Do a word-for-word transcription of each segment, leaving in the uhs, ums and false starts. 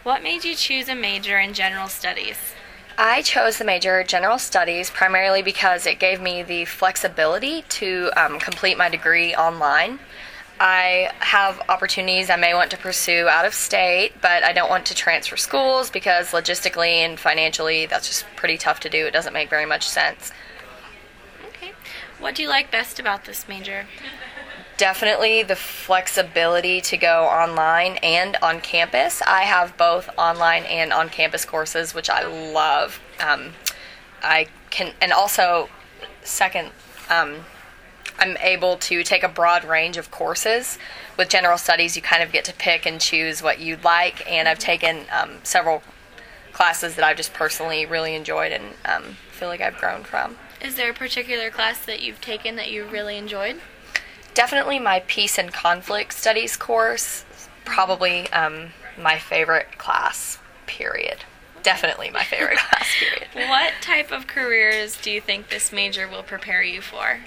What made you choose a major in general studies? I chose the major General Studies primarily because it gave me the flexibility to um, complete my degree online. I have opportunities I may want to pursue out of state, but I don't want to transfer schools because logistically and financially that's just pretty tough to do. It doesn't make very much sense. Okay. What do you like best about this major? Definitely the flexibility to go online and on campus. I have both online and on-campus courses, which I love. Um, I can, and also, second, um, I'm able to take a broad range of courses. With general studies, you kind of get to pick and choose what you'd like, and I've taken um, several classes that I've just personally really enjoyed and um, feel like I've grown from. Is there a particular class that you've taken that you really enjoyed? Definitely my Peace and Conflict Studies course, probably um, my favorite class, period. Definitely my favorite class, period. What type of careers do you think this major will prepare you for?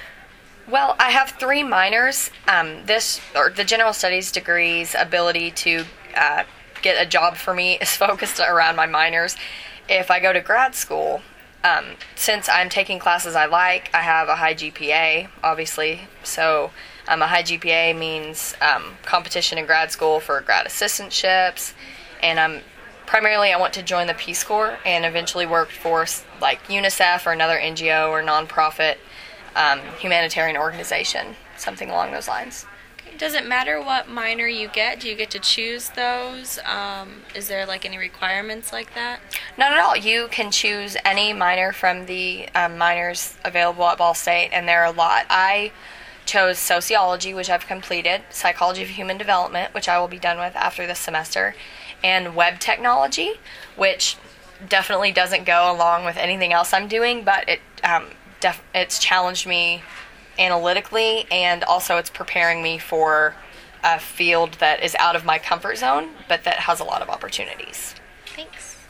Well, I have three minors. Um, this, or the General Studies degree's ability to uh, get a job for me is focused around my minors. If I go to grad school, Um, since I'm taking classes I like, I have a high G P A, obviously. So um, a high G P A means um, competition in grad school for grad assistantships. And um, primarily I want to join the Peace Corps and eventually work for like UNICEF or another N G O or nonprofit um, humanitarian organization, something along those lines. Does it matter what minor you get? Do you get to choose those? Um, is there like any requirements like that? Not at all. You can choose any minor from the um, minors available at Ball State, and there are a lot. I chose sociology, which I've completed, psychology of human development, which I will be done with after this semester, and web technology, which definitely doesn't go along with anything else I'm doing, but it um, def- it's challenged me analytically, and also it's preparing me for a field that is out of my comfort zone, but that has a lot of opportunities. Thanks.